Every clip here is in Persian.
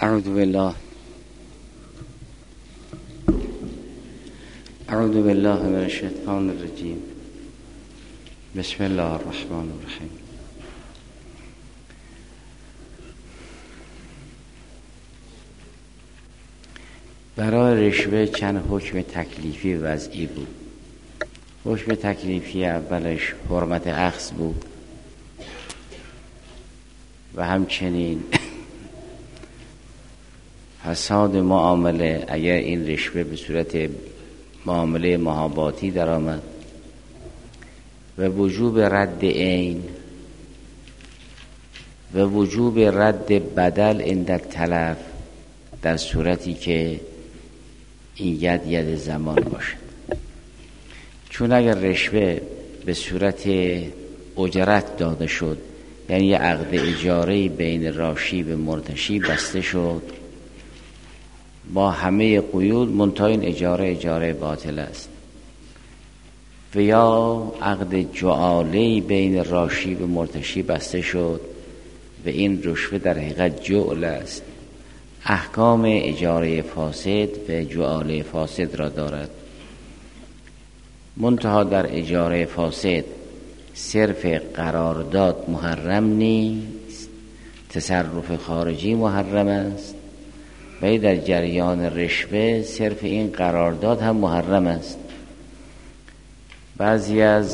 اعوذ بالله من الشیطان الرجیم. بسم الله الرحمن الرحیم. برای رشوه چند حکم تکلیفی وضعی بود. حکم تکلیفی اولش حرمت اخذ بود و همچنین فساد معامله اگر این رشوه به صورت معامله محاباتی در آمد و وجوب رد عین و وجوب رد بدل عند التلف در صورتی که این ید زمان باشد. چون اگر رشوه به صورت اجرت داده شد، یعنی یه عقد اجاره بین راشی و مرتشی بسته شد با همه قیود، منتها این اجاره باطل است، و یا عقد جعاله بین راشی و مرتشی بسته شد و این رشوه در حقیقت جعل است، احکام اجاره فاسد و جعاله فاسد را دارد. منتها در اجاره فاسد صرف قرارداد محرم نیست، تصرف خارجی محرم است، و در جریان رشوه صرف این قرارداد هم محرم است. بعضی از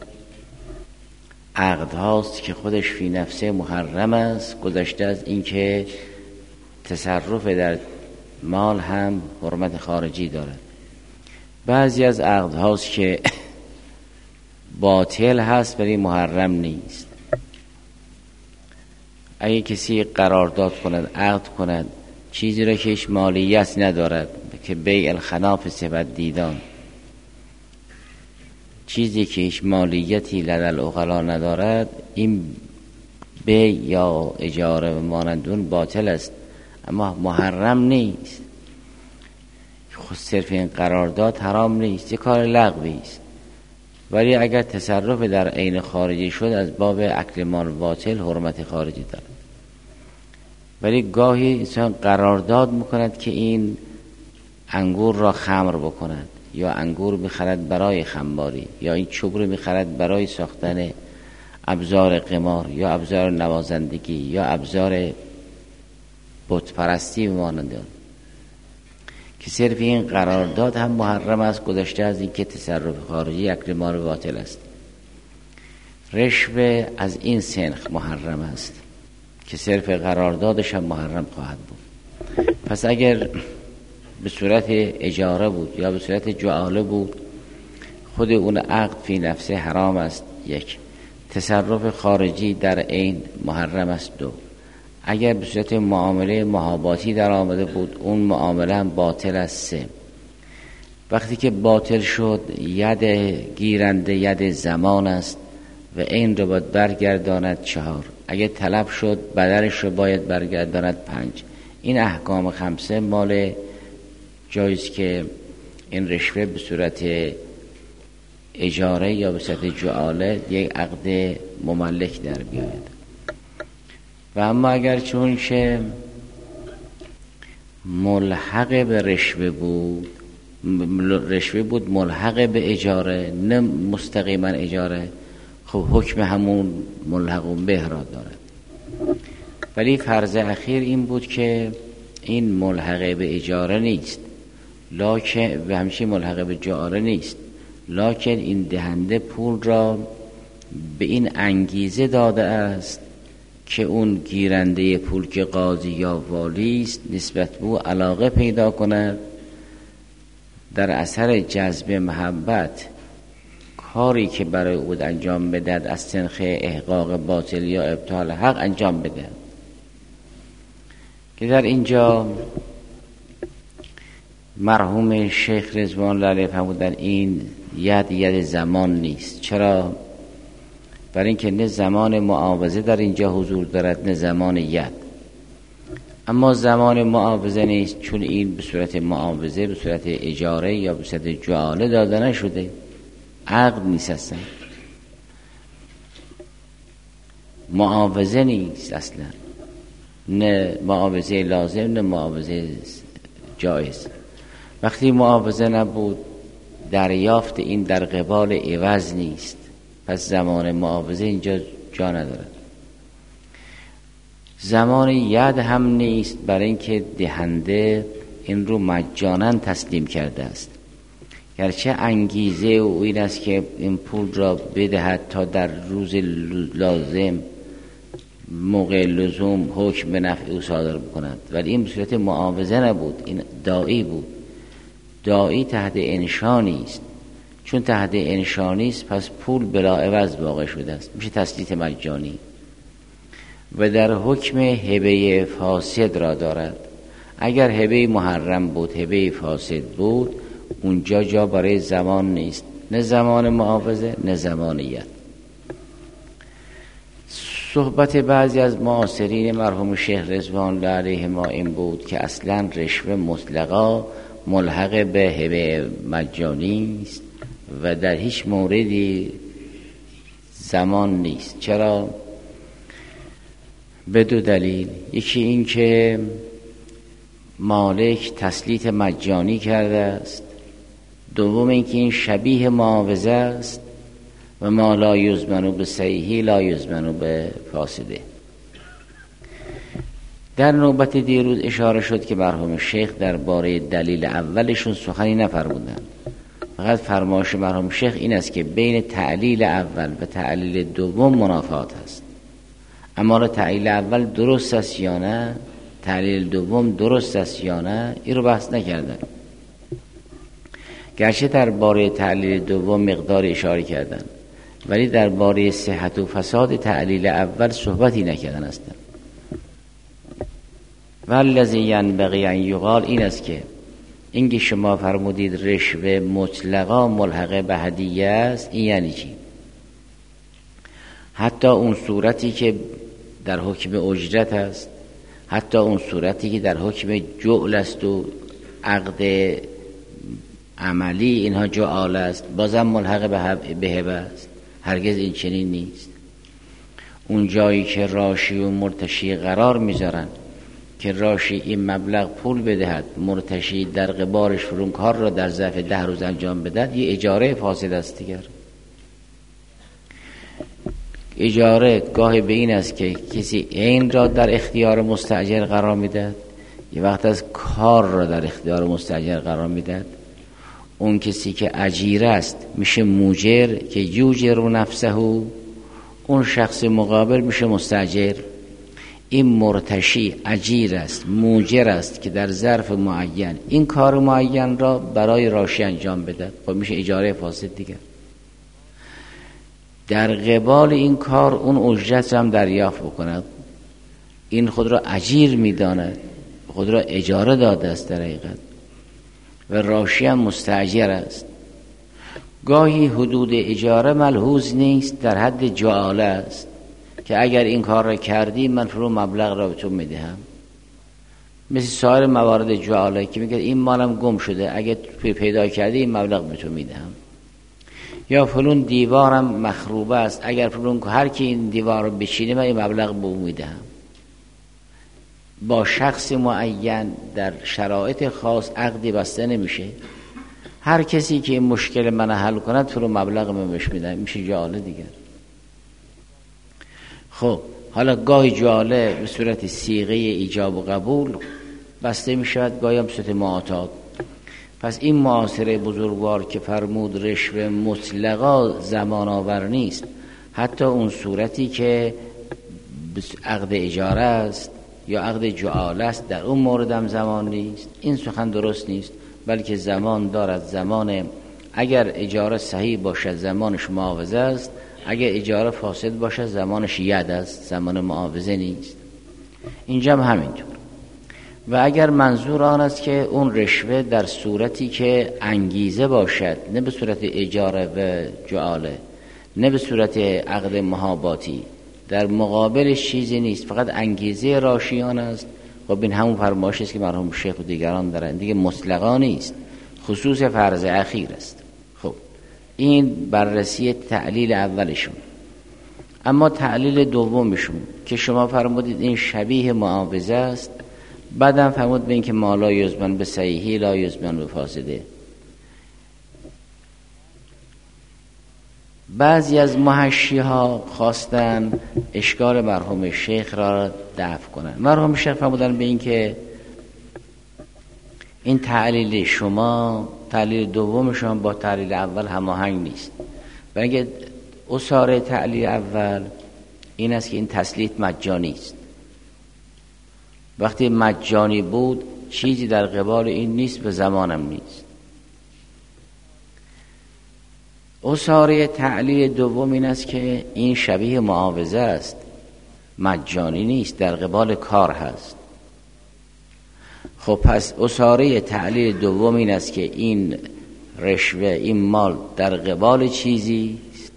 عقد هاست که خودش فی نفسه محرم است، گذشته از این که تصرف در مال هم حرمت خارجی دارد. بعضی از عقد هاست که باطل هست ولی محرم نیست. اگه کسی قرارداد کند، عقد کند چیزی را که هیچ مالیت ندارد، که بیع الخناف صفت دیدان، چیزی که هیچ مالیتی لدل عقلا ندارد، این بیع یا اجاره و مانندون باطل است، اما محرم نیست. خود صرف این قرارداد حرام نیست، یه کار لغوی است، ولی اگر تصرف در عین خارجی شد از باب اکل مال باطل حرمت خارجی دارد. ولی گاهی انسان قرارداد میکند که این انگور را خمر بکند، یا انگور میخرد برای خماری، یا این چوب رو میخرد برای ساختن ابزار قمار یا ابزار نوازندگی یا ابزار بت پرستی و مانند آن، که صرف این قرارداد هم محرم است، گذشته از این که تصرف خارجی اکل مال باطل است. رشوه از این سنخ محرم است که صرف قراردادش هم محرم خواهد بود. پس اگر به صورت اجاره بود یا به صورت جعاله بود، خود اون عقد فی نفسه حرام است. یک، تصرف خارجی در عین محرم است. دو، اگر به صورت معامله محاباتی در آمده بود، اون معامله هم باطل است. سه، وقتی که باطل شد ید گیرنده ید زمان است و این رو باید برگرداند. چهار، اگه طلب شد بدلش رو باید برگرداند. پنج، این احکام خمسه مال جایز که این رشوه به صورت اجاره یا به صورت جعاله یک عقد مملک در بیاید. و اما اگر چون که ملحق به رشوه بود ملحق به اجاره، نه مستقیما اجاره، خب حکم همون ملحق به را دارد. ولی فرض اخیر این بود که این ملحق به اجاره نیست، لکن و همچنین ملحق به جعاله نیست، لکن این دهنده پول را به این انگیزه داده است که اون گیرنده پول که قاضی یا والی است نسبت به او علاقه پیدا کند، در اثر جذب محبت کاری که برای او انجام بدهد از سنخ احقاق باطل یا ابطال حق انجام بده. که در اینجا مرحوم شیخ رضوان الله علیه فرمودن این ید زمان نیست. چرا؟ برای اینکه نه زمان معاوضه در اینجا حضور دارد نه زمان ید. اما زمان معاوضه نیست، چون این به صورت معاوضه، به صورت اجاره یا به صورت جعاله داده نشده، عقد نیست، اصلا معاوضه نیست اصلا. نه معاوضه لازم نه معاوضه جایز. وقتی معاوضه نبود دریافت این در قبال عوض نیست، پس زمان معاوضه اینجا جا ندارد. زمان ید هم نیست، برای اینکه دهنده این رو مجانا تسلیم کرده است، گرچه انگیزه او این است که این پول را بدهد تا در روز لازم موقع لزوم حکم به نفع او صادر بکند، ولی این به صورت معاوضه نبود، این داعی بود. داعی تحت انشانی است، چون تحت انشانی است پس پول بلا عوض واقع شده است، میشه تسلیت مجانی و در حکم هبه فاسد را دارد. اگر هبه محرم بود، هبه فاسد بود، اونجا جا برای زمان نیست، نه زمان معاوضه نه زمان ید. صحبت بعضی از معاصرین مرحوم شیخ رضوان الله علیه ما این بود که اصلا رشوه مطلقا ملحق به هبه مجانی است و در هیچ موردی زمان نیست. چرا؟ به دو دلیل. یکی این که مالک تسلیت مجانی کرده است، دوم این که این شبیه معاوضه است و ما لا یضمن به صحیح لا یضمن به فاسده. در نوبت دیروز اشاره شد که مرحوم شیخ درباره دلیل اولشون سخنی نفرمودند، فقط فرمایش مرحوم شیخ این است که بین تعلیل اول و تعلیل دوم منافات است. اما تعلیل اول درست است یا نه، تعلیل دوم درست است یا نه، این رو بحث نکردن، گرچه درباره تعلیل دوم مقدار اشاره کردن، ولی درباره صحت و فساد تعلیل اول صحبتی نکردن هستند. والذی ینبغی ان یقال این است که اینکه شما فرمودید رشوه مطلقا ملحق به هدیه است، این یعنی چی؟ حتی اون صورتی که در حکم اجرت است، حتی اون صورتی که در حکم جعل است و عقد عملی اینها جعال است، بازم ملحق به هبه است؟ هرگز این چنین نیست. اون جایی که راشی و مرتشی قرار میذارن که راشی این مبلغ پول بدهد، مرتشی در قبارش فرون کار را در ظرف 10 روز انجام بدهد، یه اجاره فاسد است دیگر. اجاره گاهی به این است که کسی عین را در اختیار مستاجر قرار میدهد، یه وقت از کار را در اختیار مستاجر قرار میدهد. اون کسی که اجیر است میشه موجر که یوجر نفسه، اون شخص مقابل میشه مستاجر. این مرتشی اجیر است، موجر است که در ظرف معین این کار معین را برای راشی انجام بده، خب میشه اجاره فاسد دیگر. در قبال این کار اون اجرت هم دریافت بکند، این خود را اجیر میداند، خود را اجاره داده است در حقیقت، و راشی هم مستاجر است. گاهی حدود اجاره ملحوظ نیست، در حد جعاله است که اگر این کار را کردی من فرو مبلغ را به تو میدهم، مثل سایر موارد جعاله که میگه این مالم گم شده، اگر پیدا کردی این مبلغ به تو میدهم. یا فلون دیوارم مخروبه است، اگر فلون هر کی این دیوار رو بچینه من این مبلغ به او میدهم. با شخص معین در شرایط خاص عقدی بسته نمیشه، هر کسی که این مشکل من حل کند فرو مبلغ من بهش میدم، میشه جعاله دیگر. خب حالا گاهی جعاله به صورت صیغه ایجاب و قبول بسته میشود، گاهی هم به صورت معاطات. پس این معاصره بزرگوار که فرمود رشوه مطلقا زمان آور نیست، حتی اون صورتی که عقد اجاره است یا عقد جعاله است در اون مورد هم زمان نیست، این سخن درست نیست، بلکه زمان دارد. زمان اگر اجاره صحیح باشد زمانش معاوضه است، اگر اجاره فاسد باشد زمانش ید است، زمان معاوضه نیست. اینجا هم همینطور. و اگر منظور آن است که اون رشوه در صورتی که انگیزه باشد، نه به صورت اجاره و جعاله، نه به صورت عقد محاباتی، در مقابلش چیزی نیست، فقط انگیزه راشیان است، خب این همون فرمایش است که مرحوم شیخ و دیگران دارن دیگه، مطلقا نیست، خصوص فرض اخیر است. خب این بررسی تعلیل اولشون. اما تعلیل دومشون که شما فرمودید این شبیه معاوضه است، بعدم فرمود به این که ما لا یزمن به صحیحی لا یزمن به فاسده. بعضی از محشی ها خواستن اشکال مرحوم شیخ را دفع کنن. مرحوم شیخ فرمودن به این که این تعلیل شما، تعلیل دوم شما با تعلیل اول هماهنگ نیست. برای اینکه اصاره تعلیل اول این است که این تسلیت مجانی است. وقتی مجانی بود چیزی در قبال این نیست، به زمانم نیست. اصاره تعلیل دوم این است که این شبیه معاوضه است، مجانی نیست، در قبال کار هست. خب پس اصاره تعلیل دوم این است که این رشوه، این مال در قبال چیزی است.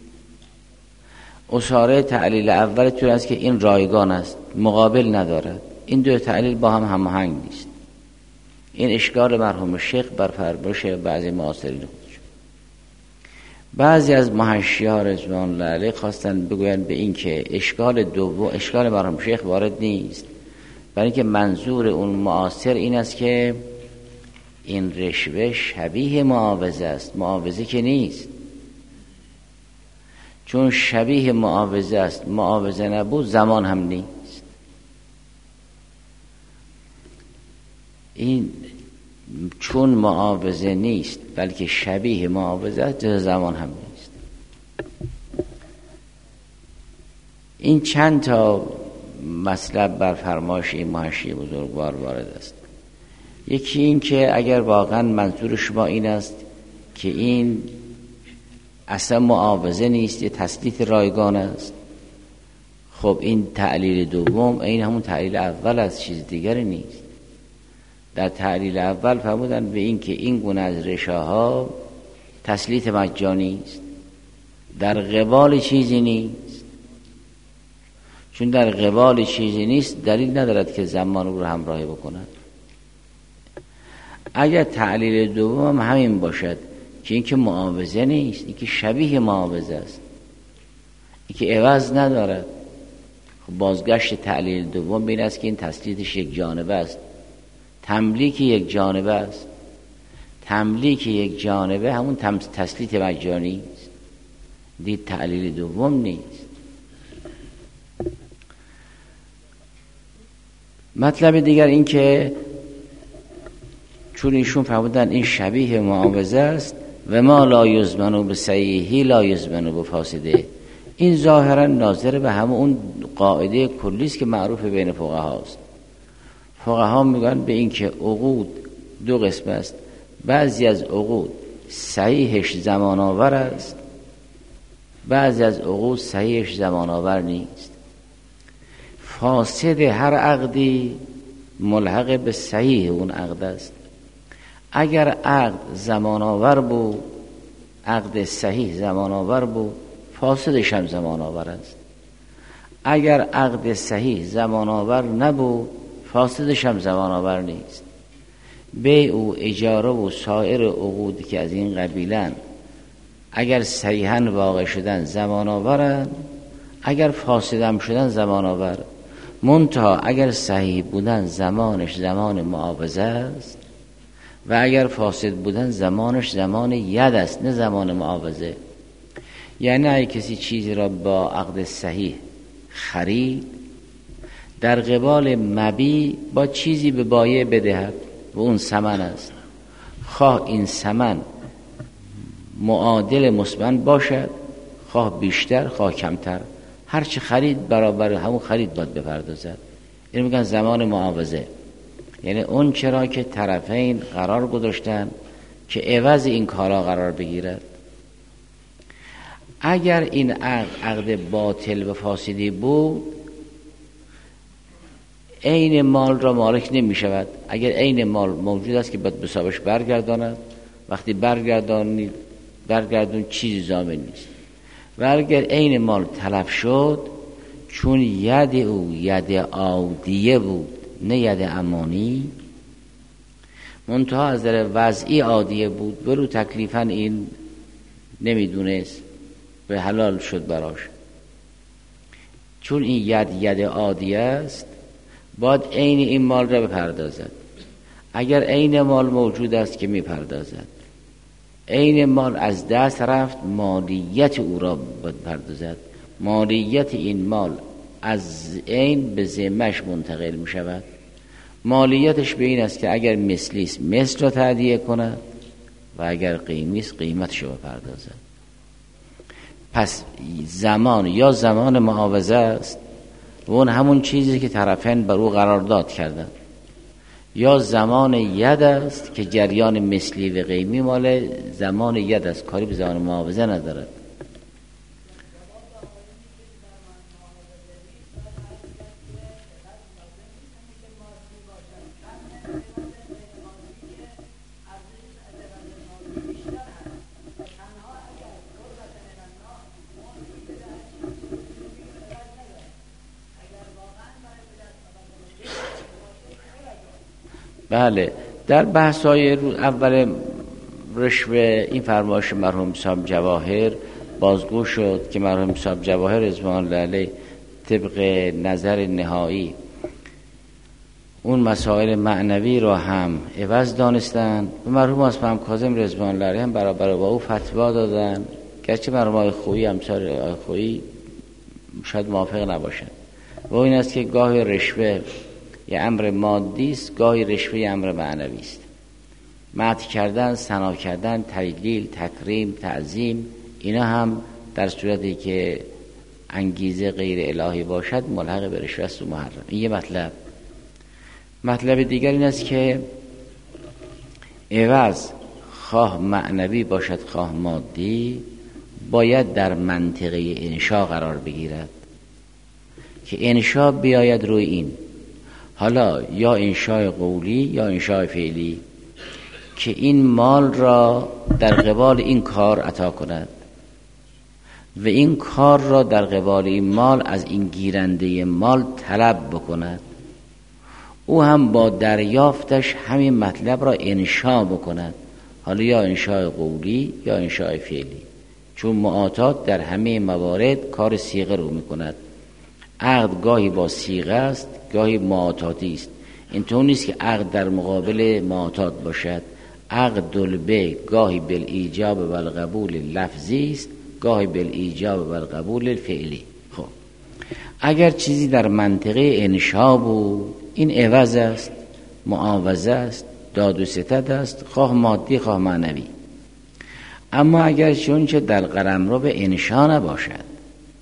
اصاره تعلیل اول طور است که این رایگان است، مقابل ندارد. این دو تعلیل با هم هماهنگ نیست. این اشکال مرحوم شیخ بر فرمایش بعضی معاصرین خودشون. بعضی از محشی‌ها رضوان الله علیه خواستن بگویند به این که اشکال دوم، اشکال مرحوم شیخ وارد نیست، برای اینکه منظور اون معاصر این است که این رشوه شبیه معاوضه است. معاوضه که نیست، چون شبیه معاوضه است، معاوضه نبود زمان هم نیست. این چون معاوضه نیست بلکه شبیه معاوضه است، زمان هم نیست. این چند تا مطلب بر فرمایش این محشی بزرگوار وارد است. یکی این که اگر واقعا منظور شما این است که این اصلا معاوضه نیست، یه تسلیت رایگان است، خب این تعلیل دوم این همون تعلیل اول است، چیز دیگری نیست. در تعلیل اول فرمودن به این که این گونه از رشاها تسلیت مجانی است، در قبال چیزی نیست. چون در قبال چیزی نیست دلیل ندارد که زمان او را همراهی بکند. اگر تعلیل دوم همین باشد که این که معاوضه نیست، این که شبیه معاوضه است، این که عوض ندارد، خب بازگشت تعلیل دوم بین است که این تسلیتش یک جانبه است، تملیک یک جانبه است. تملیک یک جانبه همون تسلیت مجانی است، دید تعلیل دوم نیست. مطلب دیگر این که چون ایشون فرمودن این شبیه معاوضه است و ما لا یزمنو به صحیحی لا یزمنو به فاسده، این ظاهرا ناظر به همون اون قاعده کلی است که معروف بین فقها است. فقها میگن به این که عقود دو قسم است. بعضی از عقود صحیحش زمان آور است، بعضی از عقود صحیحش زمان آور نیست. فاسد هر عقدی ملحق به صحیح اون عقد است. اگر عقد زمان آور بود، عقد صحیح زمان آور بود، فاسدش هم زمان آور است. اگر عقد صحیح زمان آور نبود، فاسدش هم زمان آور نیست. بیع و اجاره و سایر عقودی که از این قبیلن اگر صحیحاً واقع شدن زمان آورن، اگر فاسد هم شدن زمان آور. منتها اگر صحیح بودن زمانش زمان معاوضه است و اگر فاسد بودن زمانش زمان ید است، نه زمان معاوضه. یعنی اگه کسی چیزی را با عقد صحیح خرید، در قبال مبیع با چیزی به بایع بدهد و اون ثمن است، خواه این ثمن معادل مثمن باشد، خواه بیشتر خواه کمتر، هرچی خرید برابر همون خرید باید بپردازد. این میگن زمان معاوضه، یعنی اون چرا که طرفین قرار گذاشتن که عوض این کارا قرار بگیرد. اگر این عقد باطل و فاسدی بود، عین مال را مالک نمی شود. اگر عین مال موجود است که باید به صاحبش برگرداند، وقتی برگردون چیزی ضامن نیست. و اگر عین مال تلف شد، چون ید او ید عادیه بود نه ید امانی، منتها از در وضعی عادیه بود، برو تکلیفاً این نمیدونست، به حلال شد براش. چون این ید عادی است باید عین این مال را بپردازد. اگر عین مال موجود است که میپردازد، عین مال از دست رفت، مالیت او را باید پردازد. مالیت این مال از عین به ذمه‌اش منتقل می شود. مالیتش به این است که اگر مثلی است مثل را تأدیه کند و اگر قیمی است قیمتش را بپردازد. پس زمان یا زمان معاوضه است و اون همون چیزی که طرفین بر او قرارداد کردند، یا زمان ید است که جریان مثلی و قیمی مال زمان ید است، کاری به زمان معاوضه ندارد. بله، در بحث‌های اول رشوه این فرمایش مرحوم صاحب جواهر بازگو شد که مرحوم صاحب جواهر رضوان الله علیه طبق نظر نهایی اون مسائل معنوی رو هم عوض دانستن و مرحوم اسماعیل کاظم رضوان الله علیه هم برابر با او فتوا دادن، گرچه مرحوم آقای خویی امثال آقای خویی شاید موافق نباشن. و این است که گاهی رشوه یه امر مادی است، گاهی رشوه یه امر معنوی است. مدح کردن، ثنا کردن، تجلیل، تکریم، تعظیم، اینا هم در صورتی که انگیزه غیر الهی باشد ملحق به رشوه است و محرم. این یه مطلب. مطلب دیگر این است که عوض خواه معنوی باشد خواه مادی باید در منطقه انشا قرار بگیرد که انشا بیاید روی این، حالا یا انشاء قولی یا انشاء فعلی، که این مال را در قبال این کار عطا کند و این کار را در قبال این مال از این گیرنده مال طلب بکند، او هم با دریافتش همین مطلب را انشاء بکند، حالا یا انشاء قولی یا انشاء فعلی، چون معاطات در همه موارد کار صیغه رو میکند. عقد گاهی با صیغه است، گاهی معاطاتی است. اینطور نیست که عقد در مقابل معاطات باشد. عقد البیع گاهی بالایجاب و القبول لفظی است، گاهی بالایجاب و القبول فعلی. خب اگر چیزی در منطقه انشا بود، این عوض است، معاوضه است، داد و ستد است، خواه مادی خواه معنوی. اما اگر چونچه در قلمرو به انشا نباشد،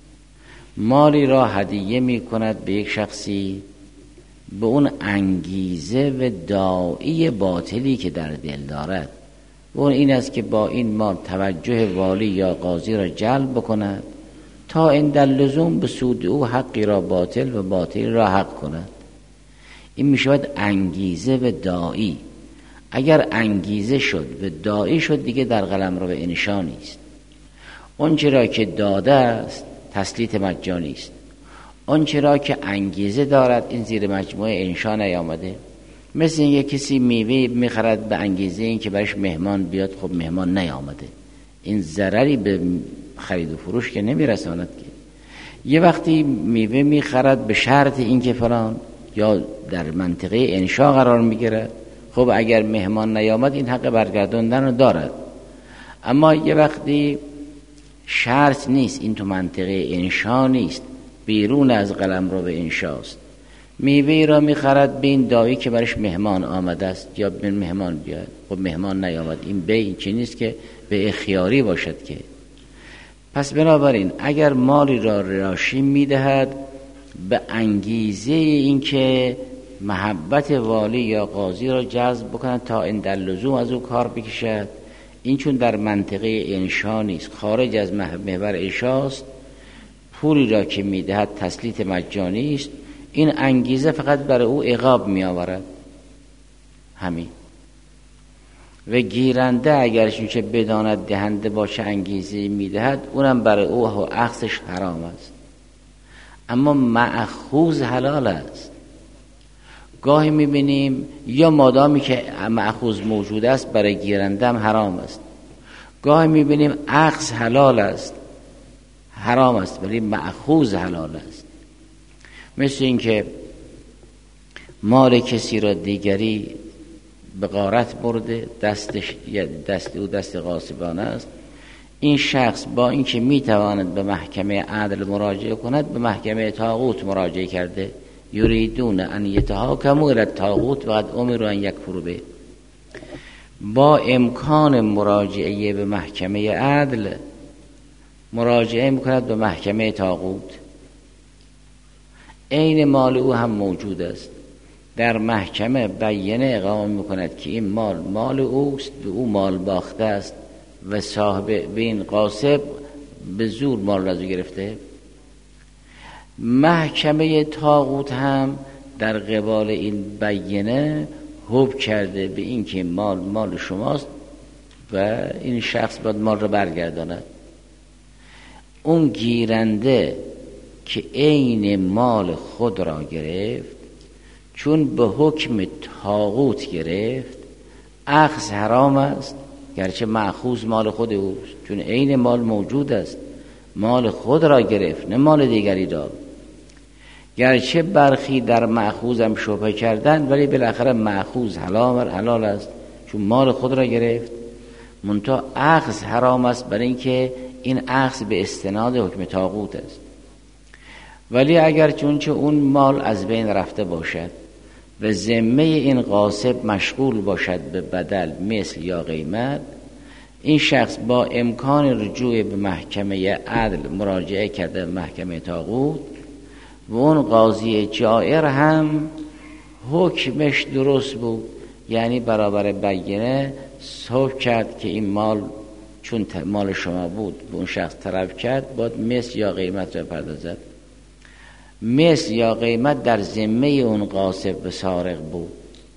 مالی را هدیه می کند به یک شخصی به اون انگیزه و داعی باطلی که در دل دارد، و اون این است که با این مال توجه والی یا قاضی را جلب بکند تا این در لزوم به سود او حقی را باطل و باطلی را حق کند. این می شود انگیزه و داعی. اگر انگیزه شد و داعی شد دیگه در قلمرو به انشا نیست. اون چرا که داده است تسلیت مجانی است، اون چرا که انگیزه دارد این زیر مجموعه انشا نیامده. مثل این یک کسی میوه میخرد به انگیزه این که برش مهمان بیاد، خب مهمان نیامده، این ضرری به خرید و فروش که نمیرساند. که یه وقتی میوه میخرد به شرط این که فلان، یا در منطقه انشا قرار میگیرد، خب اگر مهمان نیامد این حق برگرداندن رو دارد. اما یه وقتی شرط نیست، این تو منطقه انشا نیست، بیرون از قلمرو به انشاست، میوه را میخرد به این داعی که برش مهمان آمده است یا به مهمان بیاد، خب مهمان نیامد، این به این چی نیست که به اختیاری باشد. که پس بنابراین اگر مالی را راشی میدهد به انگیزه این که محبت والی یا قاضی را جذب بکند تا این در لزوم از او کار بکشد، این چون در منطقه انشا نیست، خارج از محور انشاست، پولی را که میدهد تسلیت مجانی است، این انگیزه فقط برای او عقاب می آورد همین. و گیرنده اگر چه بداند دهنده باشه انگیزه میدهد، اونم برای او اخذش حرام است، اما مأخوذ حلال است. گاهی میبینیم یا مادامی که مأخوذ موجود است برای گیرنده هم حرام است، گاهی میبینیم اخذ حلال است، حرام است ولی مأخوذ حلال است. مثل این که مال کسی را دیگری به غارت برده، دست او دست غاصبانه است، این شخص با اینکه میتواند به محکمه عدل مراجعه کند به محکمه طاغوت مراجعه کرده. یریدون ان یتحاکموا الی الطاغوت و قد امروا ان یکفروا به. با امکان مراجعه به محکمه عدل مراجعه میکند به محکمه طاغوت. عین مال او هم موجود است، در محکمه بیانیه اقامه میکند که این مال اوست، به او مال باخته است و صاحب به این غاصب به زور مال را از او گرفته. محکمه طاغوت هم در قبال این بیانیه حکم کرده به این که مال شماست و این شخص باید مال را برگرداند. اون گیرنده که عین مال خود را گرفت، چون به حکم طاغوت گرفت، اخذ حرام است، گرچه مأخوذ مال خود اوست، چون عین مال موجود است، مال خود را گرفت نه مال دیگری را. گرچه برخی در مأخوذ هم شبهه کردن، ولی بالاخره مأخوذ حلال است چون مال خود را گرفت. منتها اخذ حرام است، برای اینکه این اخذ به استناد حکم طاغوت است. ولی اگر چونچه اون مال از بین رفته باشد و ذمه این غاصب مشغول باشد به بدل مثل یا قیمت، این شخص با امکان رجوع به محکمه عدل مراجعه کرده به محکمه طاغوت و اون قاضی جائر هم حکمش درست بود، یعنی برابر بیانیه حکم کرد که این مال چون مال شما بود به اون شخص طلب کرد، باید مثل یا قیمت را پردازد. مثل یا قیمت در ذمه اون غاصب و سارق بود.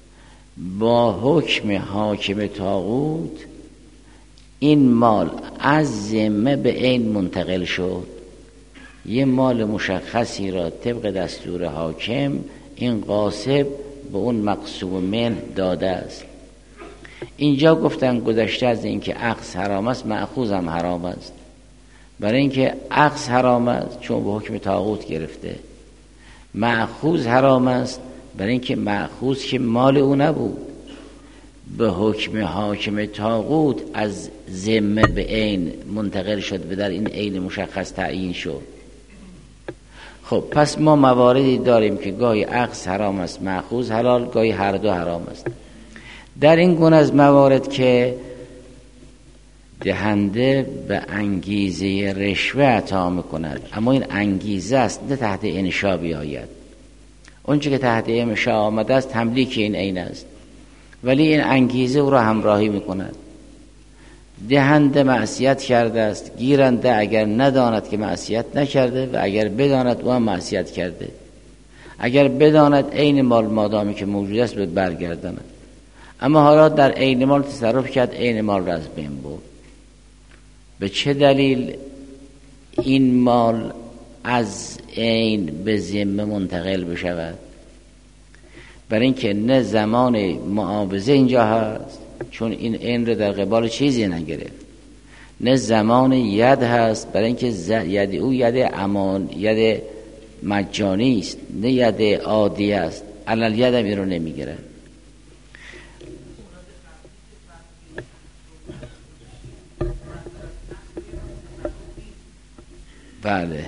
با حکم حاکم طاغوت این مال از ذمه به عین منتقل شد. یه مال مشخصی را طبق دستور حاکم این غاصب به اون مقسوم من داده است. اینجا گفتن گذشته از این که اخذ حرام است، مأخوذ هم حرام است. برای اینکه اخذ حرام است چون به حکم طاغوت گرفته، مأخوذ حرام است برای اینکه مأخوذ که مال او نبود، به حکم حاکم طاغوت از ذمه به عین منتقل شد و در این عین مشخص تعیین شد. خب پس ما مواردی داریم که گاهی اخذ حرام است، مأخوذ حلال، گاهی هر دو حرام است. در این گونه از موارد که دهنده به انگیزه رشوه عطا میکند، اما این انگیزه است نه تحت انشا بیاید. اونچه که تحت انشا آمده است تملیک این عین است، ولی این انگیزه او را همراهی میکند. دهنده معصیت کرده است، گیرنده اگر نداند که معصیت نکرده و اگر بداند او هم معصیت کرده، اگر بداند عین مال مادامی که موجود است باید برگرداند، اما حالا در عین مال تصرف کرد، عین مال را از بین برد. به چه دلیل این مال از عین به ذمه منتقل بشود؟ برای اینکه نه زمان معاوضه اینجا هست چون این عین رو در قبال چیزی نگرفت، نه زمان ید هست برای اینکه ید او ید مجانی است، نه ید عادی است، علل ید هم این رو نمیگیره. بله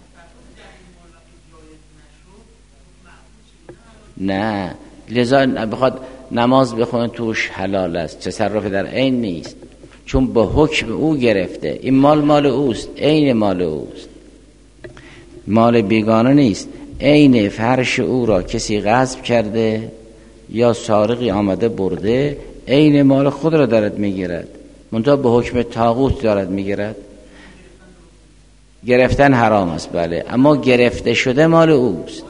نه، لذا بخواد نماز بخونه توش حلال است، تصرف در عین نیست، چون به حکم او گرفته. این مال اوست، عین مال اوست، مال بیگانه نیست. عین فرش او را کسی غصب کرده یا سارقی آمده برده، عین مال خود را دارد میگیرد، منتها به حکم طاغوت دارد میگیرد. گرفتن حرام است بله، اما گرفته شده مال اوست.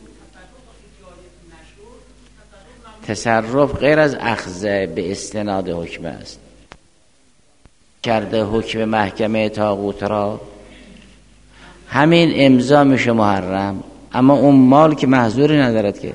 تصرف غیر از اخذ به استناد حکم است. کرده حکم محکمه طاغوت را، همین امضا میشه محرم، اما اون مال که محظوری ندارد که.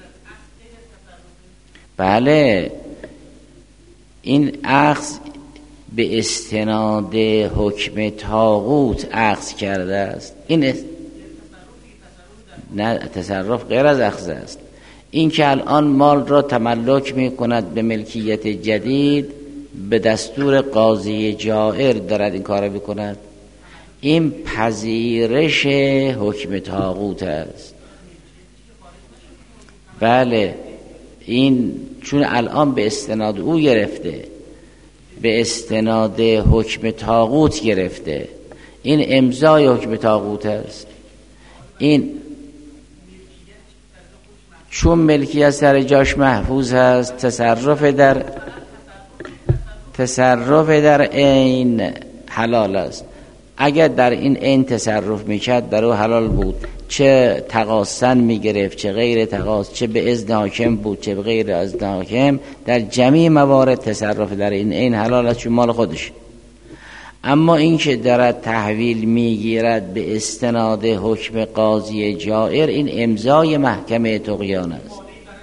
بله این اخذ به استناد حکم طاغوت اخذ کرده است. این نه، تصرف غیر از اخذ است. این که الان مال را تملک می کند به ملکیت جدید، به دستور قاضی جائر دارد این کار بکند، این پذیرش حکم طاغوت است. بله، این چون الان به استناد او گرفته، به استناد حکم طاغوت گرفته، این امضای حکم طاغوت است. این چون ملکیت سر جاش محفوظ هست، تصرف در عین حلال است. اگر در این عین تصرف میکرد در او حلال بود، چه تقاصن میگرفت چه غیر تقاص، چه به اذن حاکم بود چه به غیر اذن حاکم، در جمیع موارد تصرف در این عین حلال است چون مال خودش. اما این که دارد تحویل میگیرد به استناد حکم قاضی جائر، این امضای محکمه طغیان است.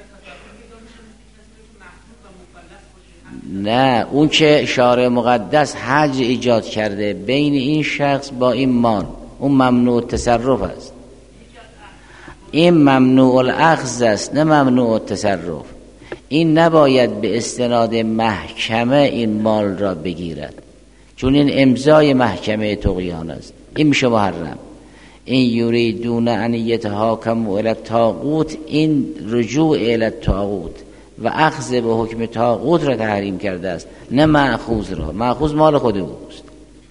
نه، اون که شارع مقدس حجر ایجاد کرده بین این شخص با این مال، اون ممنوع تصرف است. این ممنوع الاخذ است، نه ممنوع التصرف. این نباید به استناد محکمه این مال را بگیرد، چون این امضای محکمه طغیان است. این میشه محرم. این یریدون ان یتحاکموا الی الطاغوت، این رجوع الی الطاغوت و اخذ به حکم طاغوت را تحریم کرده است، نه مأخوذ را. مأخوذ مال خود اوست.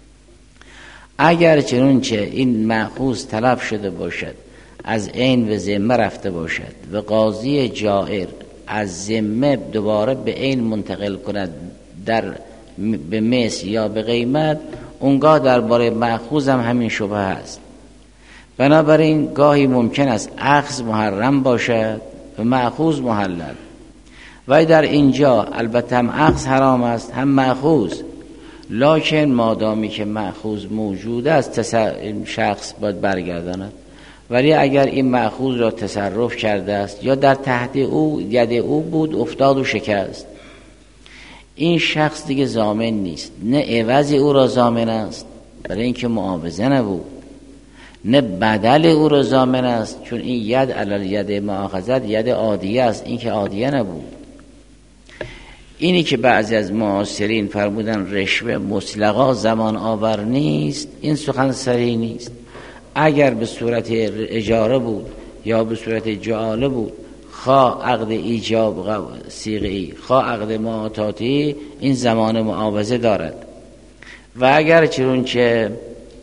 اگر چنانچه این مأخوذ تلف شده باشد، از عین و ذمه رفته باشد و قاضی جائر از ذمه دوباره به عین منتقل کند به مثل یا به قیمت، اونگاه درباره مأخوذ هم همین شبهه است. بنابراین گاهی ممکن است اخذ محرم باشد و مأخوذ محلل، و در اینجا البته هم اخذ حرام است هم مأخوذ، لکن مادامی که مأخوذ موجود است شخص باید برگرداند. ولی اگر این مأخوذ را تصرف کرده است یا در تحت او ید او بود، افتاد و شکست، این شخص دیگه ضامن نیست. نه عوض او را ضامن است برای اینکه معاوضه نبود، نه بدل او را ضامن است چون این ید علی ید مؤاخذت ید عادیه است، این که عادیه نبود. اینی که بعضی از معاصرین فرمودن رشوه مطلقا زمان آور نیست، این سخن صحیح نیست. اگر به صورت اجاره بود یا به صورت جعاله بود، خواه عقد ایجاب صیغه‌ای خواه عقد معاطاتی، این زمان معاوضه دارد. و اگر چنانچه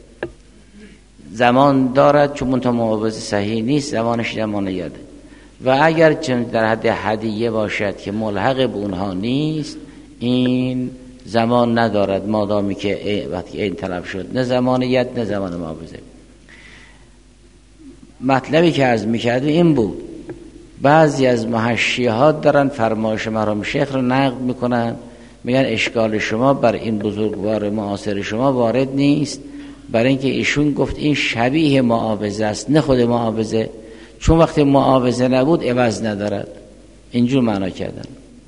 زمان دارد چون منتها معاوضه صحیح نیست، زمانش زمان یده. و اگر چون در حد هدیه باشد که ملحق به اونها نیست، این زمان ندارد مادامی که وقتی این طلب شد، نه زمان ید نه زمان معاوضه. مطلبی که عرض میکردم این بود. بعضی از محشیات دارن فرمایش مرحوم شیخ رو نقد میکنن، میگن اشکال شما بر این بزرگوار معاصر شما وارد نیست، برای اینکه ایشون گفت این شبیه معاوضه است نه خود معاوضه، چون وقتی معاوضه نبود عوض ندارد. اینجور معنا کردن.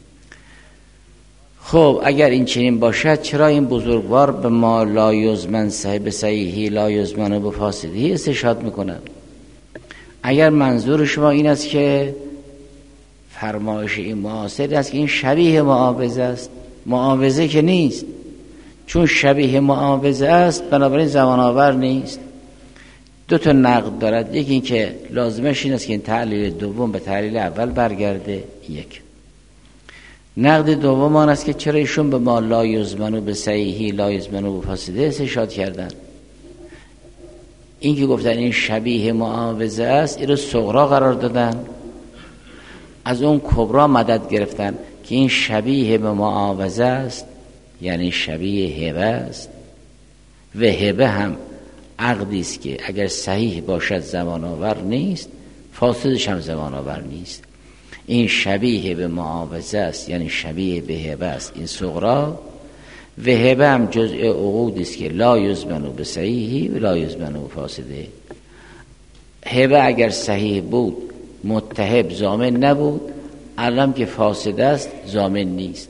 خب اگر این چنین باشد، چرا این بزرگوار به ما لا یزمن صاحب صحیحی لا یزمن به فاسدی استشهاد میکنن؟ اگر منظور شما این است که فرمایش این معاصر است که این شبیه معاوضه است، معاوضه که نیست، چون شبیه معاوضه است بنابراین زمان آور نیست. دو تا نقد دارد. یکی این که لازمش این است که این تعلیل دوم به تعلیل اول برگرده. یک نقد دوم آن است که چرا ایشون به ما لا یزمنو به صحیحی لا یزمنو به فاسده استشهاد کردن؟ این که گفتن این شبیه معاوضه است، این رو صغرا قرار دادن، از اون کبرا مدد گرفتن که این شبیه به معاوضه است، یعنی شبیه هبه است. و هبه هم عقدی است که اگر صحیح باشد زمان آور نیست، فاسدش هم زمان آور نیست. این شبیه به معاوضه است، یعنی شبیه به هبه است، این صغرا. و هبه هم جزء عقود است که لا یزمنو به صحیحی و لا یزمنو به فاسده. هبه اگر صحیح بود متهب ضامن نبود، الان که فاسد است ضامن نیست.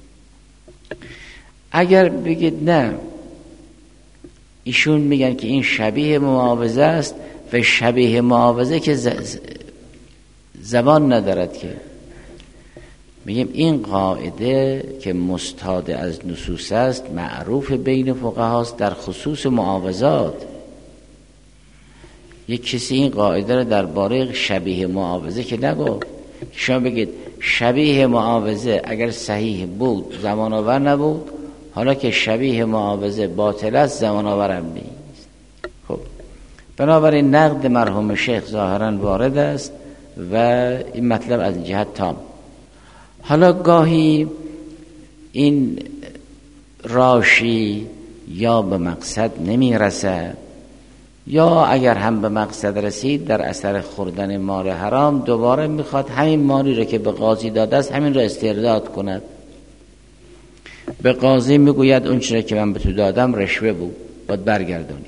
اگر بگید نه، ایشون میگن که این شبیه معاوضه است، و شبیه معاوضه که زبان ندارد که. میگیم این قاعده که مستاد از نصوص است معروف بین فقهاست در خصوص معاوضات. یک کسی این قاعده رو درباره شبیه معاوضه که نگفت. شما بگید شبیه معاوضه اگر صحیح بود زمان آور نبود، حالا که شبیه معاوضه باطل است زمان آور هم نیست. خب بنابراین نقد مرحوم شیخ ظاهرا وارد است و این مطلب از این جهت تام. حالا گاهی این راشی یا به مقصد نمی رسد یا اگر هم به مقصد رسید در اثر خوردن مال حرام دوباره میخواد همین مالی رو که به قاضی داده است همین رو استرداد کند. به قاضی میگوید اون چیزی که من به تو دادم رشوه بود، باید برگردونی.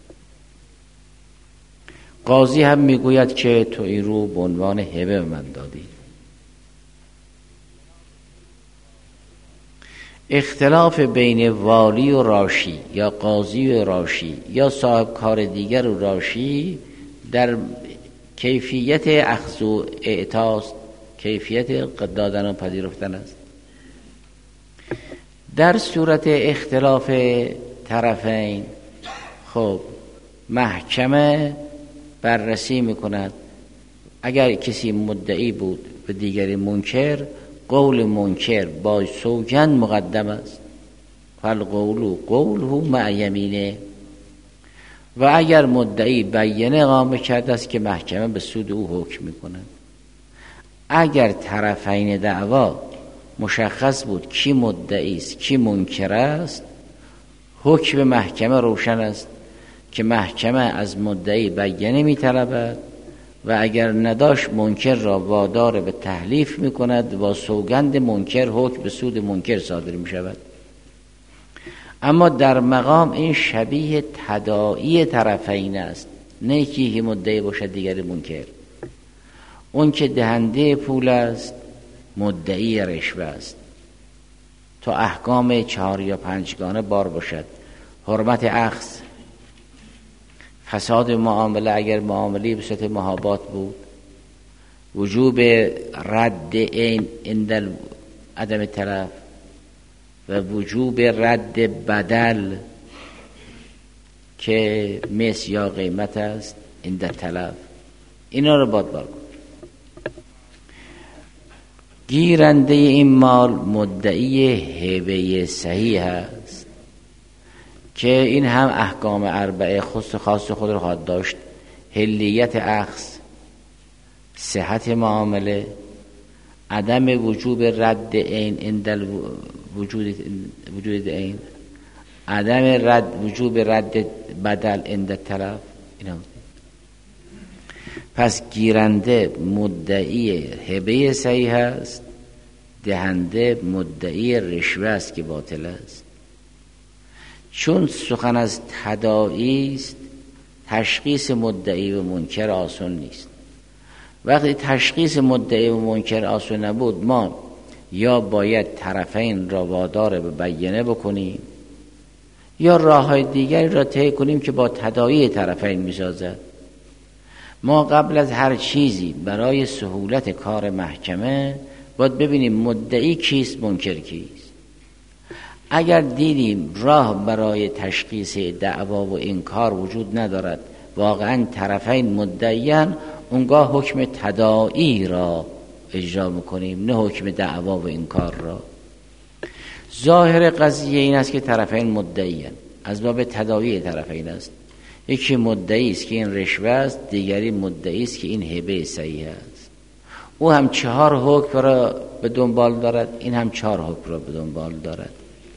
قاضی هم میگوید که تو این رو به عنوان هبه به من دادی. اختلاف بین والی و راشی یا قاضی و راشی یا صاحب کار دیگر و راشی در کیفیت اخذ و اعطاست، کیفیت دادن و پذیرفتن است. در صورت اختلاف طرفین خب محکمه بررسی میکند. اگر کسی مدعی بود و دیگری منکر، قول منکر با سوگند مقدم است. فالقول قوله مع یمینه. و اگر مدعی بینه اقامه کرده است که محکمه به سود او حکم میکنه. اگر طرفین دعوا مشخص بود کی مدعی است کی منکر است، حکم محکمه روشن است که محکمه از مدعی بینه میطلبد و اگر نداشت منکر را وادار به تحلیف میکند و سوگند منکر حکم به سود منکر صادر میشود. اما در مقام این شبیه تداعی طرفین است، نه یکی مدعی باشد دیگری منکر. اون که دهنده پول است مدعی رشوه است. تا احکام 4 یا 5 گانه بار باشد. حرمت اخذ، فساد معامله اگر معامله به صورت محابات بود، وجوب رد عین عند عدم تلف و وجوب رد بدل که مثل یا قیمت است عند تلف، اینا رو باید بار کن. گیرنده این مال مدعی هبه صحیح است که این هم احکام 4 خاص خود رو خواهد داشت. حلیت اخذ، صحت معامله، عدم وجوب رد عین عند وجود عین، عدم وجوب رد بدل عند تلف. اینا پس گیرنده مدعی هبه صحیح است، دهنده مدعی رشوه است که باطل است. چون سخن از تداعی است، تشخیص مدعی و منکر آسان نیست. وقتی تشخیص مدعی و منکر آسان نبود، ما یا باید طرفین را وادار به بیانه بکنیم یا راه‌های دیگری را طی کنیم که با تداعی طرفین می‌سازد. ما قبل از هر چیزی برای سهولت کار محکمه باید ببینیم مدعی کیست منکر کیست. اگر دیدیم راه برای تشخیص دعوا و انکار وجود ندارد، واقعا طرفین مدعیان، اونگاه حکم تداعی را اجرا میکنیم نه حکم دعوا و انکار را. ظاهر قضیه این است که طرفین مدعیان، از باب تداعی طرفین است. یکی مدعی است که این رشوه است، دیگری مدعی است که این هبه صحیح است. او هم 4 حکم را به دنبال دارد، این هم 4 حکم را به دنبال دارد.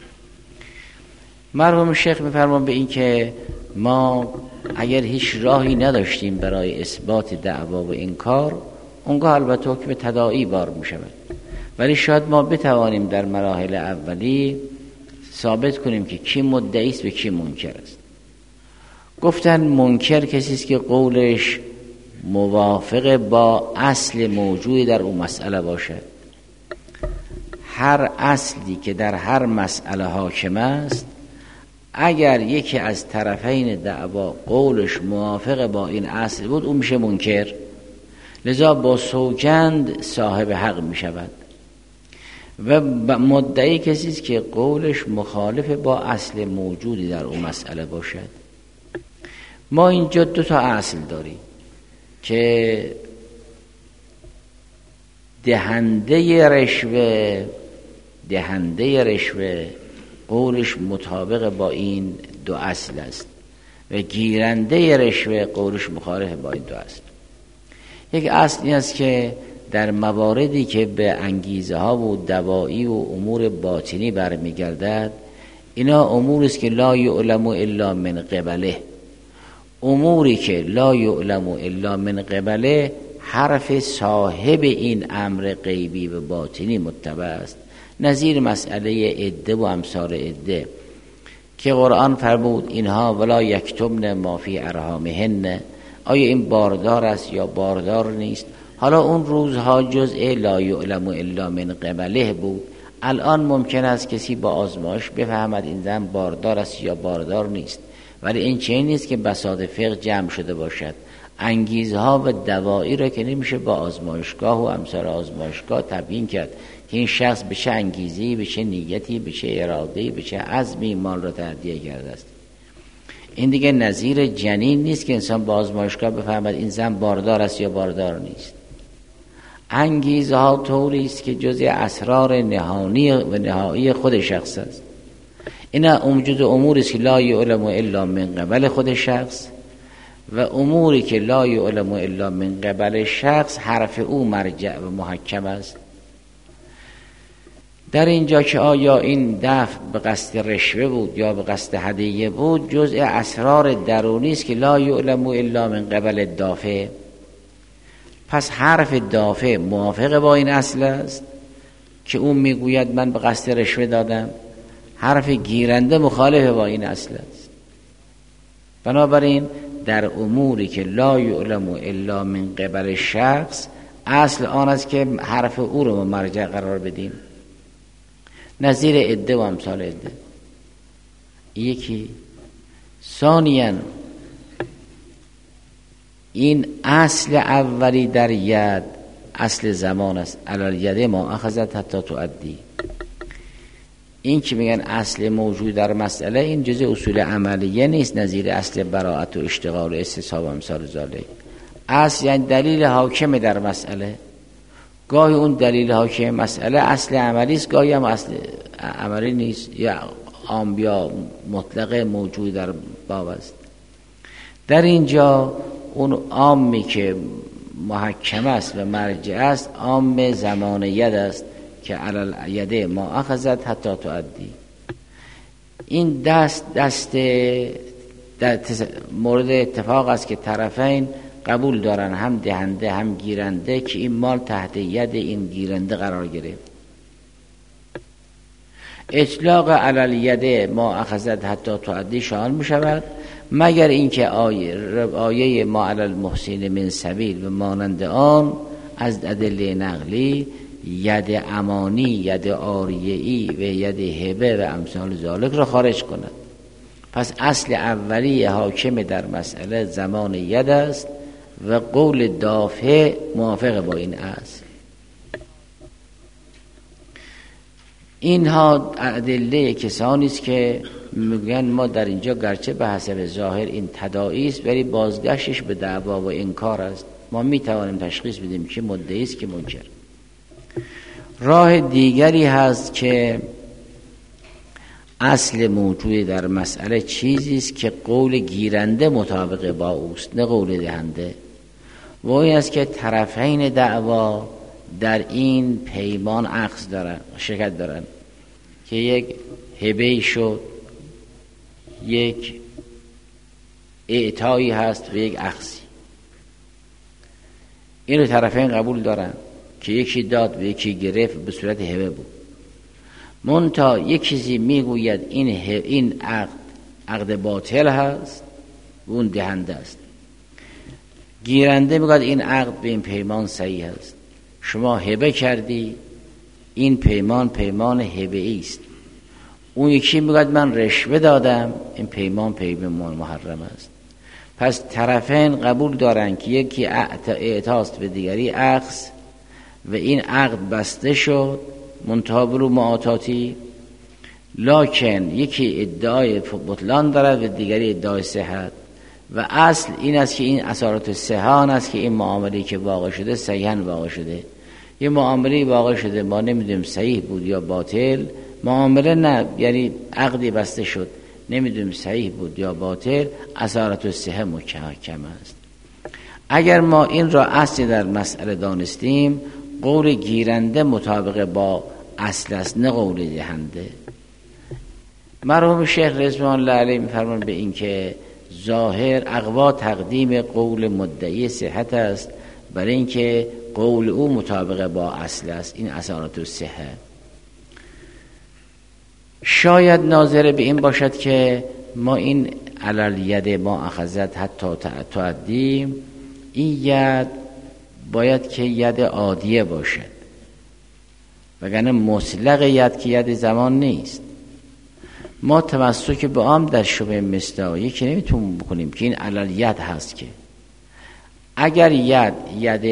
مرحوم شیخ می‌فرمان به این که ما اگر هیچ راهی نداشتیم برای اثبات دعوا و انکار، اونگاه البته حکم تداعی بار می‌شود، ولی شاید ما بتوانیم در مراحل اولی ثابت کنیم که کی مدعی است و کی منکر است. گفتن منکر کسی است که قولش موافق با اصل موجود در اون مسئله باشد. هر اصلی که در هر مسئله حاکم است، اگر یکی از طرفین دعوا قولش موافق با این اصل بود اون میشه منکر، لذا با سوگند صاحب حق میشود و مدعی کسی است که قولش مخالف با اصل موجودی در اون مسئله باشد. ما اینجا 2 اصل داریم که دهنده رشوه قولش مطابق با این 2 اصل است و گیرنده رشوه قولش مخالف با این 2 اصل. یک اصل این است که در مواردی که به انگیزه ها و دوایی و امور باطنی برمیگردد، اینا امور است که لا یعلم الا من قبله. اموری که لا یعلم الا من قبله حرف صاحب این امر غیبی و باطنی متبع است. نظیر مسئله عده و امثال عده که قرآن فرمود اینها ولا یکتمن ما فی ارحامهن، آیا این باردار است یا باردار نیست؟ حالا اون روزها جزء لا یعلم الا من قبله بود. الان ممکن است کسی با آزمایش بفهمد این زن باردار است یا باردار نیست، ولی این چنین نیست که بساط فقه جمع شده باشد. انگیزها و دوایی را که نمیشه با آزمایشگاه و امثال آزمایشگاه تبیین کرد که این شخص به چه انگیزی، به چه نیتی، به چه اراده‌ای، به چه عزمی مال را تهدیه کرده است. این دیگه نظیر جنین نیست که انسان با آزمایشگاه بفهمد این زن باردار است یا باردار نیست. انگیزه ها طوری است که جزء اسرار نهانی و نهایی خود شخص است. اینا موجود اموری است که لا یعلم الا من قبل خود شخص و اموری که لا یعلم الا من قبل شخص حرف او مرجع و محکم است. در اینجا که آیا این دفع به قصد رشوه بود یا به قصد هدیه بود، جزء اسرار درونی است که لا یعلم الا من قبل دافع. پس حرف دافع موافق با این اصل است که اون میگوید من به قصد رشوه دادم، حرف گیرنده مخالف با این اصل است. بنابراین در اموری که لا یعلم الا من قبل شخص اصل آن است که حرف او رو مرجع قرار بدیم. نظیر عده و امثال عده. یکی. ثانیاً این اصل اولی در ید اصل زمان است. علی ید ما اخذت حتی تؤدی. این که میگن اصل موجود در مسئله، این جزء اصول عملیه نیست، نظیر اصل براءت و اشتغال و استصحاب و امثال ذالک. اصل یعنی دلیل حاکم در مسئله. گاهی اون دلیل حاکم مسئله اصل عملی است، گاهی هم اصل عملی نیست، یا عام یا مطلق موجود در باب است. در اینجا اون عامی که محکم است و مرجع است عام زمان ید است که علی ید ما اخذت حتی تؤدی. این دست مورد اتفاق است که طرفین قبول دارن، هم دهنده هم گیرنده، که این مال تحت ید این گیرنده قرار گرفت. اطلاق علی ید ما اخذت حتی تؤدی شامل می شود مگر اینکه آیه ما علی المحسن من سبیل و مانند آن از ادله نقلی ید امانی، ید عاریه‌ای و ید هبه و امثال ذالک را خارج کند. پس اصل اولی حاکم در مسئله زمان ید است و قول دافع موافق با این اصل. اینها ادله کسانی است که میگن ما در اینجا گرچه به حسب ظاهر این تداعی است ولی بازگشتش به دعوا و انکار است. ما میتوانیم تشخیص بدیم که مدعی است که منکر. راه دیگری هست که اصل موجود در مسئله چیزی است که قول گیرنده مطابق با اوست، نه قول دهنده. و این است که طرفین دعوا در این پیمان عقد دارن، شرکت دارن که یک هبه شد، یک اعطایی هست و یک اخذی. این رو طرفین قبول دارن که یکی داد و یکی گرفت به صورت هبه بود. منتها یک چیزی میگوید این عقد باطل هست و اون دهنده است. گیرنده میگوید این عقد به این پیمان صحیح است. شما هبه کردی، این پیمان هبه است. اون یکی میگه من رشوه دادم، این پیمان محرم است. پس طرفین قبول دارن که یکی اعتاست به دیگری عقص و این عقد بسته شد منتها برو معاطاتی، لکن یکی ادعای بطلان دارد و دیگری ادعای صحت و اصل این است که این اثرات صحان است که این معامله که واقع شده صحیحاً واقع شده. یه معامله واقع شده ما نمیدونیم صحیح بود یا باطل، معامله نه، یعنی عقدی بسته شد نمیدونیم صحیح بود یا باطل، اثرات الصحه محکم است. اگر ما این را اصلی در مسئله دانستیم، قول گیرنده مطابق با اصل است نه قول دهنده. مرحوم شیخ رضوان الله علیه می‌فرمایند به این که ظاهر اقوا تقدیم قول مدعی صحت است برای اینکه قول او مطابق با اصل است، این اثرات الصحه. شاید ناظر به این باشد که ما این علل ید ما اخذت حتی تعدیم، این ید باید که ید عادیه باشد وگرنه مطلق ید که ید زمان نیست. ما تمسک به عام در شبه مصداقی که نمیتونیم بکنیم که این علل ید هست. که اگر ید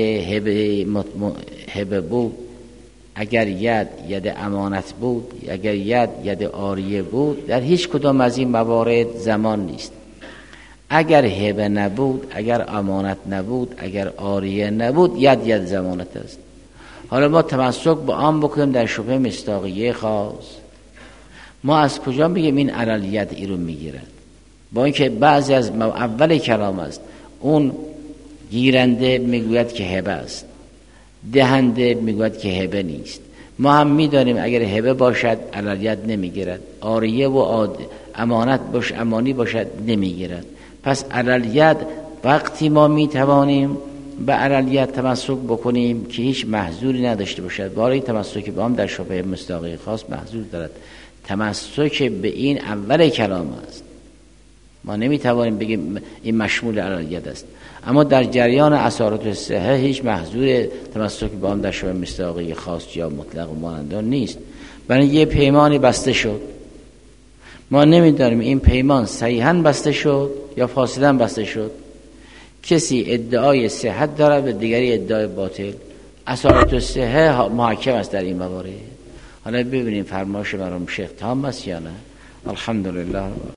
هبه بود، اگر ید امانت بود، اگر ید عاریه بود، در هیچ کدام از این موارد زمان نیست. اگر هبه نبود، اگر امانت نبود، اگر عاریه نبود، ید زمانت است. حالا ما تمسک با عام بکنیم در شبه مصداقیه خاص، ما از کجا بگیم این علل ید ای رو میگیرد؟ با اینکه بعضی از اول کلام است اون گیرنده میگوید که هبه است، دهنده میگوید که هبه نیست. ما هم میدانیم اگر هبه باشد علل ید نمیگیرد، عاریه و امانت امانی باشد نمیگیرد. پس علل ید وقتی ما میتوانیم به علل ید تمسک بکنیم که هیچ محذوری نداشته باشد. برای تمسک به هم در شبه مصداقی خاص محذور دارد، تمسک به این اول کلام است. ما نمیتوانیم بگیم این مشمول علل ید است، اما در جریان اثرات الصحه هیچ محذور تمسک به هم در شبه مصداقی خاص یا مطلق و مانندان نیست. برای یه پیمانی بسته شد، ما نمیدانیم این پیمان صحیحاً بسته شد یا فاسداً بسته شد. کسی ادعای صحت دارد و دیگری ادعای باطل، اثرات الصحه محکم است در این موارد. حالا ببینیم فرمایش مرحوم شیخ تام است یا نه. الحمدلله.